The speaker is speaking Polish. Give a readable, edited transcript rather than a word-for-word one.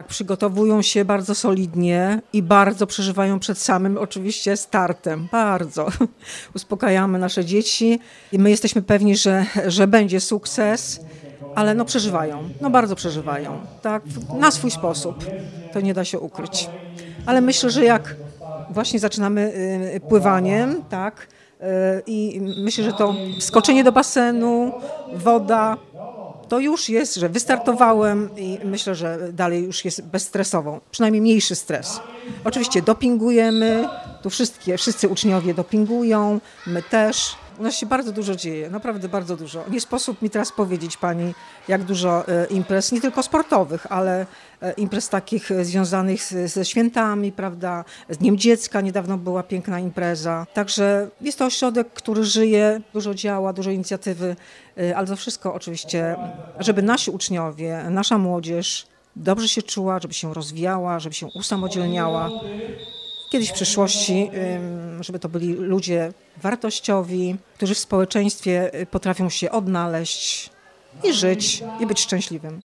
przygotowują się bardzo solidnie i bardzo przeżywają przed samym oczywiście startem. Bardzo. Uspokajamy nasze dzieci i my jesteśmy pewni, że będzie sukces, ale no przeżywają, no bardzo przeżywają, tak, na swój sposób. To nie da się ukryć. Ale myślę, że jak właśnie zaczynamy pływaniem, tak, i myślę, że to skoczenie do basenu, woda, to już jest, że wystartowałem i myślę, że dalej już jest bezstresowo, przynajmniej mniejszy stres. Oczywiście dopingujemy, tu wszyscy uczniowie dopingują, my też. U nas się bardzo dużo dzieje, naprawdę bardzo dużo. Nie sposób mi teraz powiedzieć pani, jak dużo imprez, nie tylko sportowych, ale imprez takich związanych ze świętami, prawda, z Dniem Dziecka niedawno była piękna impreza. Także jest to ośrodek, który żyje, dużo działa, dużo inicjatywy, ale to wszystko oczywiście, żeby nasi uczniowie, nasza młodzież dobrze się czuła, żeby się rozwijała, żeby się usamodzielniała. Kiedyś w przyszłości, żeby to byli ludzie wartościowi, którzy w społeczeństwie potrafią się odnaleźć i żyć i być szczęśliwym.